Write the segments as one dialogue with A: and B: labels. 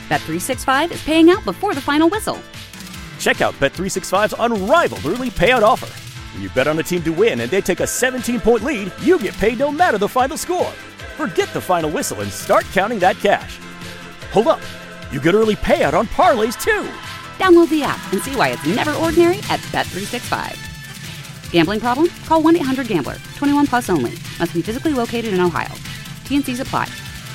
A: Bet365 is paying out before the final whistle.
B: Check out Bet365's unrivaled early payout offer. When you bet on a team to win and they take a 17-point lead, you get paid no matter the final score. Forget the final whistle and start counting that cash. Hold up. You get early payout on parlays, too.
A: Download the app and see why it's never ordinary at Bet365. Gambling problem? Call 1-800-GAMBLER. 21 plus only. Must be physically located in Ohio. T&Cs apply.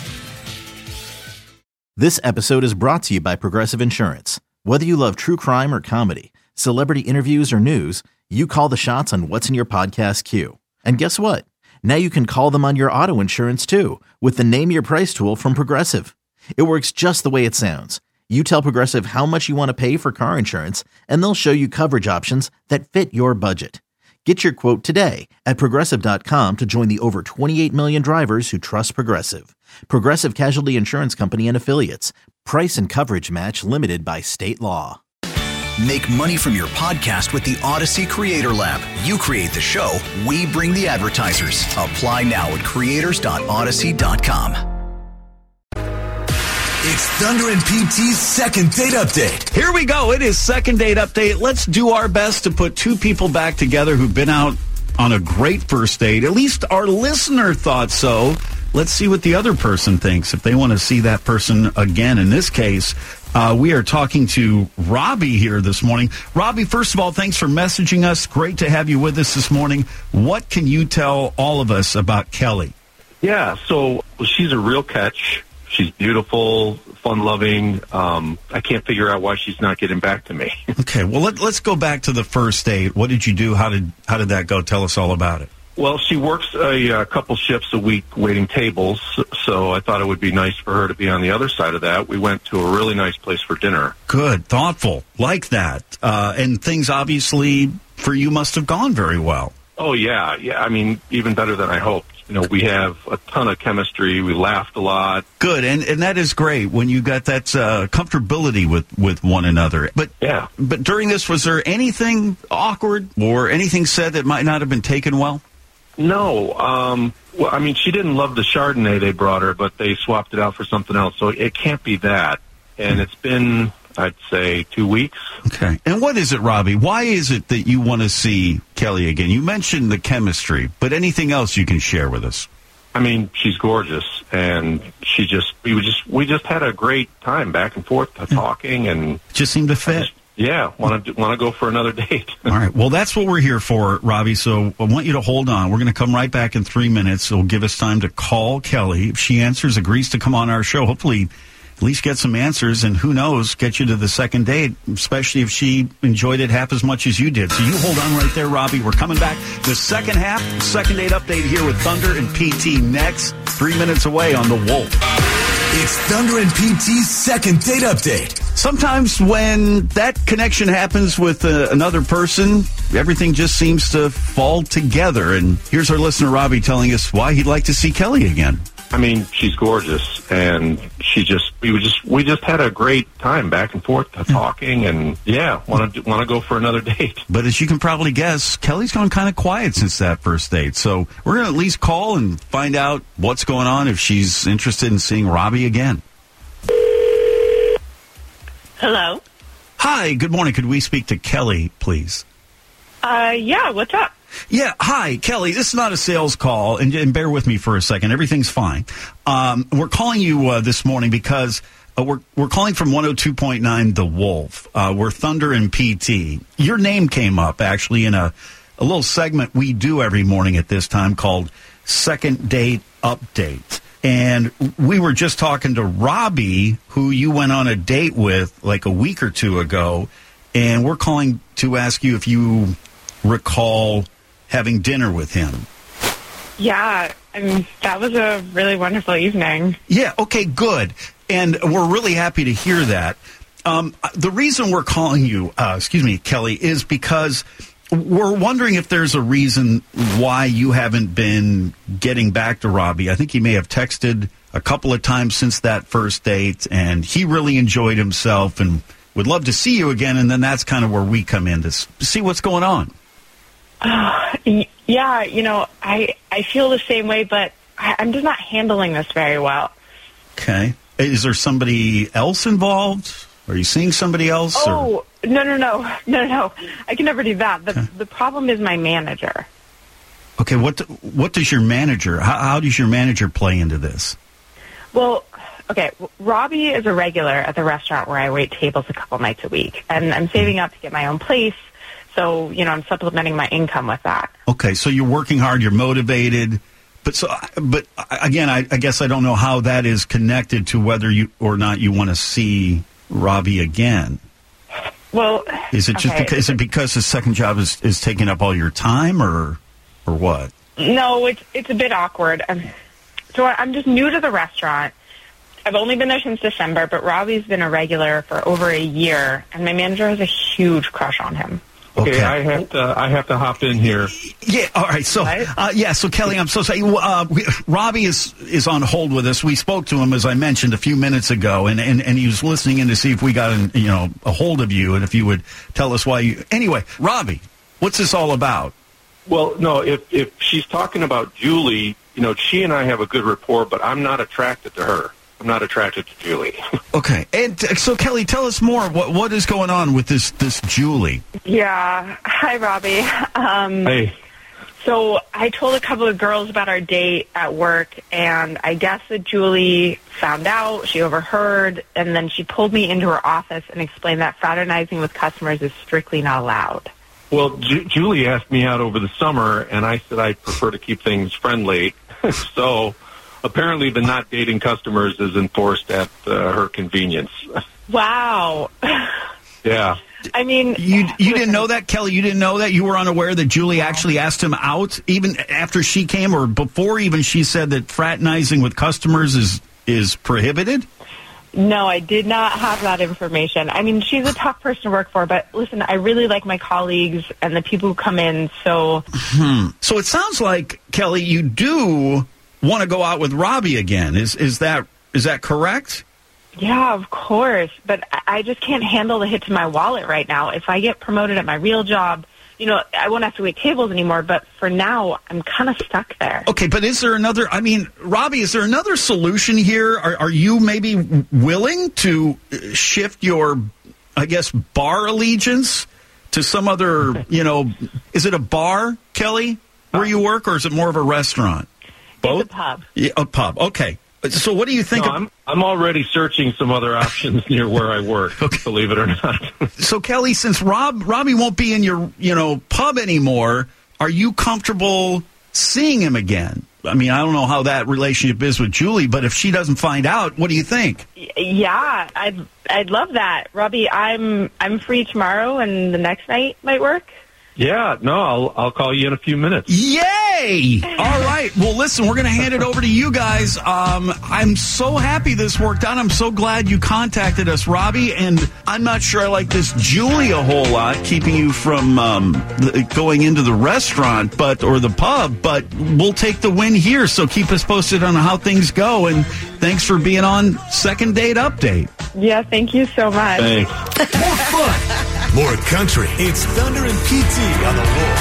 C: This episode is brought to you by Progressive Insurance. Whether you love true crime or comedy, celebrity interviews or news, you call the shots on what's in your podcast queue. And guess what? Now you can call them on your auto insurance too with the Name Your Price tool from Progressive. It works just the way it sounds. You tell Progressive how much you want to pay for car insurance, and they'll show you coverage options that fit your budget. Get your quote today at Progressive.com to join the over 28 million drivers who trust Progressive. Progressive Casualty Insurance Company and Affiliates. Price and coverage match limited by state law.
D: Make money from your podcast with the Odyssey Creator Lab. You create the show, we bring the advertisers. Apply now at creators.odyssey.com. It's Thunder and PT's second date update.
E: Here we go. It is second date update. Let's do our best to put two people back together who've been out on a great first date. At least our listener thought so. Let's see what the other person thinks, if they want to see that person again. In this case, we are talking to Robbie here this morning. Robbie, first of all, thanks for messaging us. Great to have you with us this morning. What can you tell all of us about Kelly?
F: Yeah, so she's a real catch. She's beautiful, fun-loving. I can't figure out why she's not getting back to me.
E: Okay, well, let's go back to the first date. What did you do? How did that go? Tell us all about it.
F: Well, she works a couple shifts a week waiting tables, so I thought it would be nice for her to be on the other side of that. We went to a really nice place for dinner.
E: Good, thoughtful, like that. And things obviously for you must have gone very well.
F: Oh, yeah. I mean, even better than I hoped. You know, we have a ton of chemistry. We laughed a lot.
E: Good, and that is great when you got that comfortability with one another. But
F: yeah.
E: But during this, was there anything awkward or anything said that might not have been taken well?
F: No. Well, I mean, she didn't love the Chardonnay they brought her, but they swapped it out for something else. So it can't be that. And it's been, I'd say, 2 weeks.
E: Okay. And what is it, Robbie? Why is it that you want to see Kelly again? You mentioned the chemistry, but anything else you can share with us?
F: I mean, she's gorgeous, and we just had a great time back and forth talking, and
E: it just seemed to fit.
F: Want to go for another date.
E: All right. Well, that's what we're here for, Robbie. So I want you to hold on. We're going to come right back in 3 minutes. It'll give us time to call Kelly. If she answers, agrees to come on our show, hopefully at least get some answers, and who knows, get you to the second date, especially if she enjoyed it half as much as you did. So you hold on right there, Robbie. We're coming back. The second half, second date update here with Thunder and PT next. 3 minutes away on The Wolf.
D: It's Thunder and PT's second date update.
E: Sometimes when that connection happens with another person, everything just seems to fall together. And here's our listener, Robbie, telling us why he'd like to see Kelly again.
F: I mean, she's gorgeous, and we just had a great time back and forth talking, and want to go for another date.
E: But as you can probably guess, Kelly's gone kind of quiet since that first date. So we're going to at least call and find out what's going on if she's interested in seeing Robbie again.
G: Hello.
E: Hi, good morning. Could we speak to Kelly, please?
G: Yeah, what's up?
E: Yeah, hi, Kelly. This is not a sales call, and bear with me for a second. Everything's fine. We're calling you this morning because we're calling from 102.9 The Wolf. We're Thunder and PT. Your name came up, actually, in a little segment we do every morning at this time called Second Date Update. And we were just talking to Robbie, who you went on a date with like a week or two ago, and we're calling to ask you if you recall having dinner with him.
G: Yeah, I mean, that was a really wonderful evening.
E: Yeah, okay, good. And we're really happy to hear that. The reason we're calling you, Kelly, is because we're wondering if there's a reason why you haven't been getting back to Robbie. I think he may have texted a couple of times since that first date, and he really enjoyed himself and would love to see you again, and then that's kind of where we come in to see what's going on.
G: Yeah, you know, I feel the same way, but I'm just not handling this very well.
E: Okay. Is there somebody else involved? Are you seeing somebody else?
G: Oh, no. I can never do that. The problem is my manager.
E: Okay, what does your manager, how does your manager play into this?
G: Well, okay, Robbie is a regular at the restaurant where I wait tables a couple nights a week, and I'm saving up to get my own place, so, I'm supplementing my income with that.
E: Okay, so you're working hard, you're motivated, but again, I guess I don't know how that is connected to whether you or not you want to see Robbie again.
G: Well,
E: is it just because his second job is taking up all your time, or what?
G: No, it's a bit awkward. So I'm just new to the restaurant. I've only been there since December, but Robbie's been a regular for over a year, and my manager has a huge crush on him.
F: Okay, I have to hop in here.
E: Yeah, all right. So, so Kelly, I'm so sorry. Robbie is on hold with us. We spoke to him, as I mentioned, a few minutes ago, and he was listening in to see if we got a hold of you, and if you would tell us why you. Anyway, Robbie, what's this all about?
F: Well, no, if she's talking about Julie, she and I have a good rapport, but I'm not attracted to her. I'm not attracted to Julie.
E: Okay. And so, Kelly, tell us more. What is going on with this Julie?
G: Yeah. Hi, Robbie.
F: Hey.
G: So I told a couple of girls about our date at work, and I guess that Julie found out, she overheard, and then she pulled me into her office and explained that fraternizing with customers is strictly not allowed.
F: Well, Julie asked me out over the summer, and I said I'd prefer to keep things friendly. So apparently the not dating customers is enforced at her convenience.
G: Wow.
F: Yeah.
G: I mean...
E: You didn't know that, Kelly? You didn't know that? You were unaware that Julie actually asked him out, even after she came, or before even she said that fraternizing with customers is prohibited?
G: No, I did not have that information. I mean, she's a tough person to work for, but listen, I really like my colleagues and the people who come in, so...
E: So it sounds like, Kelly, you do want to go out with Robbie again. Is that correct?
G: Yeah, of course, but I just can't handle the hit to my wallet right now. If I get promoted at my real job, I won't have to wait tables anymore, but for now, I'm kind of stuck there.
E: Okay, but is there another, Robbie, is there another solution here? Are you maybe willing to shift your, I guess, bar allegiance to some other, is it a bar, Kelly, where you work, or is it more of a restaurant? Both?
G: It's a pub.
E: Yeah, a pub, okay. So what do you think?
F: No, I'm already searching some other options near where I work, believe it or not.
E: So, Kelly, since Robbie won't be in your pub anymore, are you comfortable seeing him again? I mean, I don't know how that relationship is with Julie, but if she doesn't find out, what do you think?
G: Yeah, I'd love that. Robbie, I'm free tomorrow, and the next night might work.
F: Yeah, no, I'll call you in a few minutes.
E: Yay! All right. Well, listen, we're going to hand it over to you guys. I'm so happy this worked out. I'm so glad you contacted us, Robbie. And I'm not sure I like this Julie a whole lot, keeping you from going into the restaurant or the pub. But we'll take the win here. So keep us posted on how things go. And thanks for being on Second Date Update.
G: Yeah, thank you so much.
F: Thanks.
H: More fun, more country. It's Thunder and PT on the Wolf.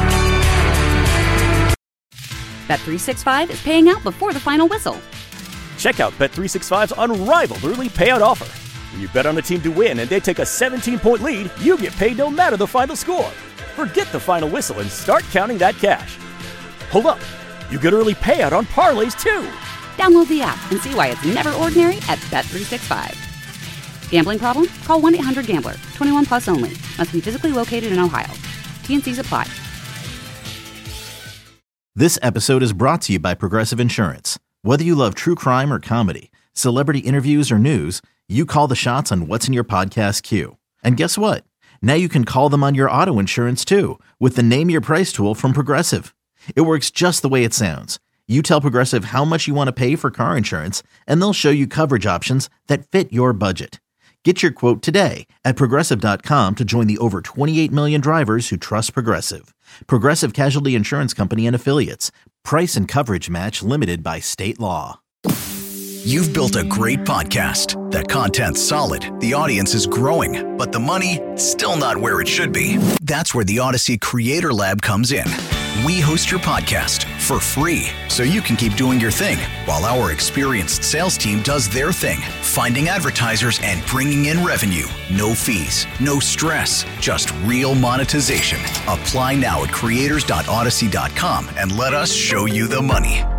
A: Bet365 is paying out before the final whistle.
B: Check out Bet365's unrivaled early payout offer. When you bet on a team to win and they take a 17-point lead, you get paid no matter the final score. Forget the final whistle and start counting that cash. Hold up. You get early payout on parlays, too.
A: Download the app and see why it's never ordinary at Bet365. Gambling problem? Call 1-800-GAMBLER. 21 plus only. Must be physically located in Ohio. T&Cs apply.
C: This episode is brought to you by Progressive Insurance. Whether you love true crime or comedy, celebrity interviews or news, you call the shots on what's in your podcast queue. And guess what? Now you can call them on your auto insurance too with the Name Your Price tool from Progressive. It works just the way it sounds. You tell Progressive how much you want to pay for car insurance, and they'll show you coverage options that fit your budget. Get your quote today at Progressive.com to join the over 28 million drivers who trust Progressive. Progressive Casualty Insurance Company and Affiliates. Price and coverage match limited by state law.
D: You've built a great podcast. The content's solid, the audience is growing, but the money, still not where it should be. That's where the Odyssey Creator Lab comes in. We host your podcast for free so you can keep doing your thing while our experienced sales team does their thing, finding advertisers and bringing in revenue. No fees, no stress, just real monetization. Apply now at creators.odyssey.com and let us show you the money.